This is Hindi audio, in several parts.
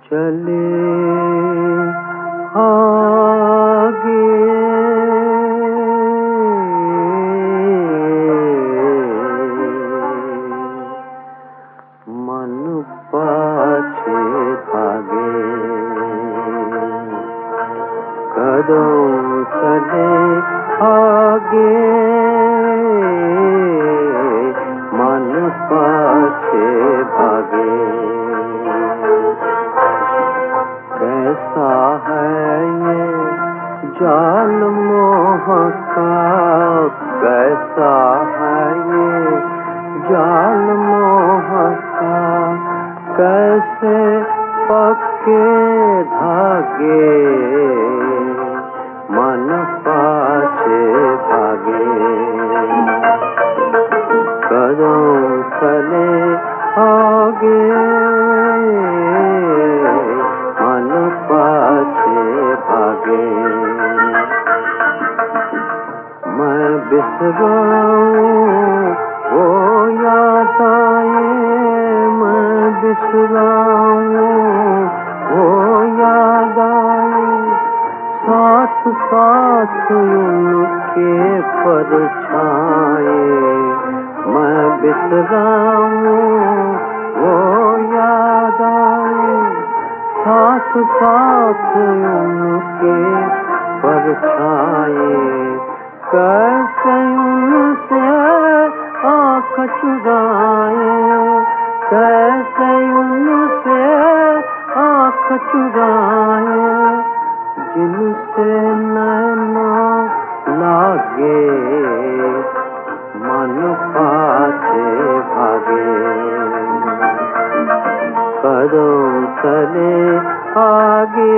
चले आगे मन पाछे भागे, कदम चले आगे मन पाछे भागे। कैसा है ये जाल मोह का, कैसा है ये जाल मोह का, कैसे पक्के धागे मन पाछे भागे। कदम चले आगे मन पाछे भागे। मैं बिसराऊं वो याद आए, मैं बिसराऊं वो याद आए, साथ साथ उनके परछाए। मैं बिसराऊं वो याद आए, साथ साथ उनके परछाए। कैसे उनसे आँख चुराए, कैसे उनसे आँख चुराए, जिनसे नैना लागे मन पाछे भागे। कदम चले आगे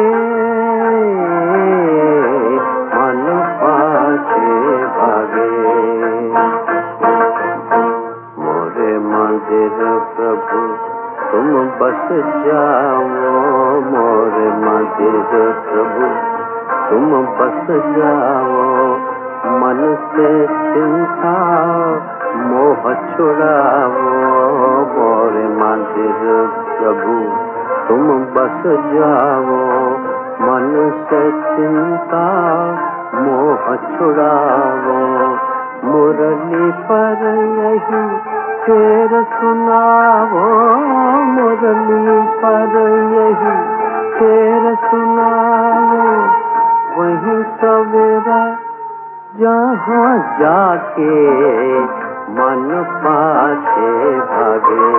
मन पाछे भागे। मोरे मंदिर प्रभु तुम बस जाओ, मोरे मंदिर प्रभु तुम बस जाओ। मन से चिंता मोह छुड़ाओ, मोरे मंदिर प्रभु तुम बस जाओ। मन से चिंता मोह छुड़ाओ। मुरली पर यही शेर सुनाओ, मुरली पर यही शेर सुनाओ। वही सवेरा जहाँ जाके मन पाछे भागे।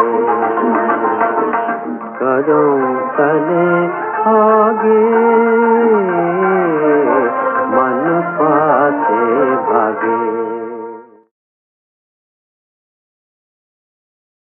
कदम चले आगे